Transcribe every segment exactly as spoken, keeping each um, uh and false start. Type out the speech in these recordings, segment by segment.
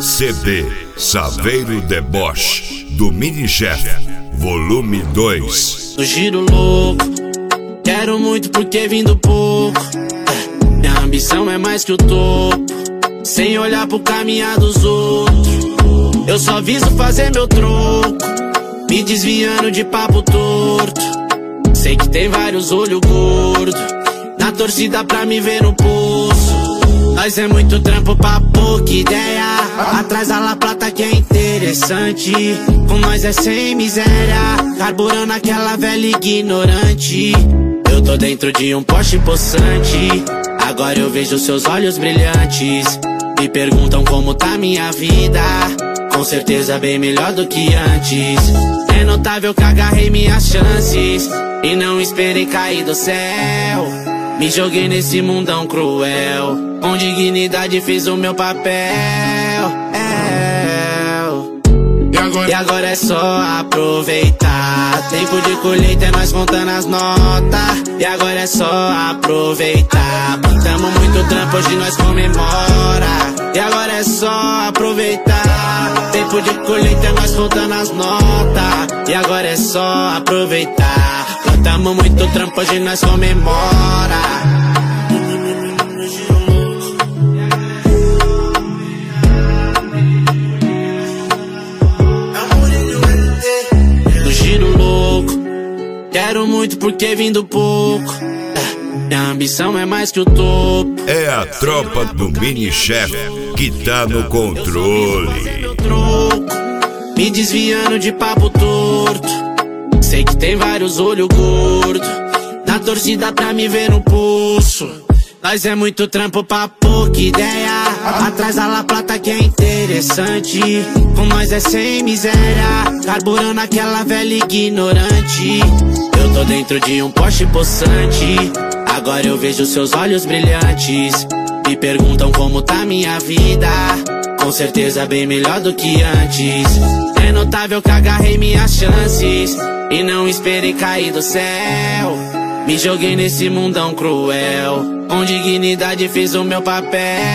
C D Saveiro Deboche do Mini Chef, volume dois. No giro louco, quero muito porque vim do pouco. Minha ambição é mais que o topo, sem olhar pro caminhar dos outros. Eu só viso fazer meu troco, me desviando de papo torto. Sei que tem vários olhos gordos na torcida pra me ver no poço. Nós é muito trampo pra pouca ideia, atrás da La Plata que é interessante. Com nós é sem miséria, carburando aquela velha ignorante. Eu tô dentro de um Porsche possante, agora eu vejo seus olhos brilhantes. Me perguntam como tá minha vida, com certeza bem melhor do que antes. É notável que agarrei minhas chances e não esperei cair do céu. Me joguei nesse mundão cruel, com dignidade fiz o meu papel. É. E, agora? e agora é só aproveitar. Tempo de colheita é nós contando as notas. E agora é só aproveitar. Botamos muito trampo, hoje nós comemora. E agora é só aproveitar. Tempo de colheita é nós contando as notas. E agora é só aproveitar. Botamos muito trampo, hoje nós comemora. No giro louco, quero muito porque vim do pouco. Minha ambição é mais que o topo. É a tropa do Mini Chef que tá no controle. Me desviando de papo torto. Sei que tem vários olhos gordos na torcida pra me ver no pulso. Nós é muito trampo pra pouca ideia, atrás da La Plata que é interessante. Com nós é sem miséria, carburando aquela velha ignorante. Eu tô dentro de um Porsche possante, agora eu vejo seus olhos brilhantes. Me perguntam como tá minha vida, com certeza bem melhor do que antes. É notável que agarrei minhas chances e não esperei cair do céu. Me joguei nesse mundão cruel, com dignidade fiz o meu papel.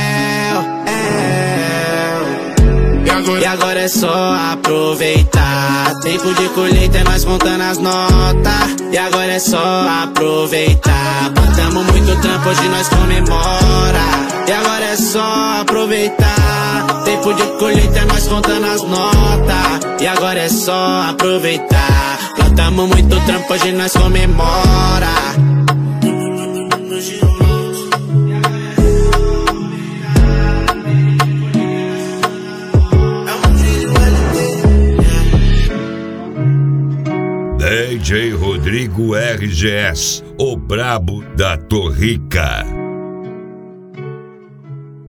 É. E, agora? e agora é só aproveitar. Tempo de colheita é nós contando as notas. E agora é só aproveitar. Botamos muito trampo, hoje nós comemora. E agora é só aproveitar. Tempo de colheita é nós contando as notas. E agora é só aproveitar. Botamos muito trampo, hoje nós comemora. D J Rodrigo R G S, o brabo da Torrica.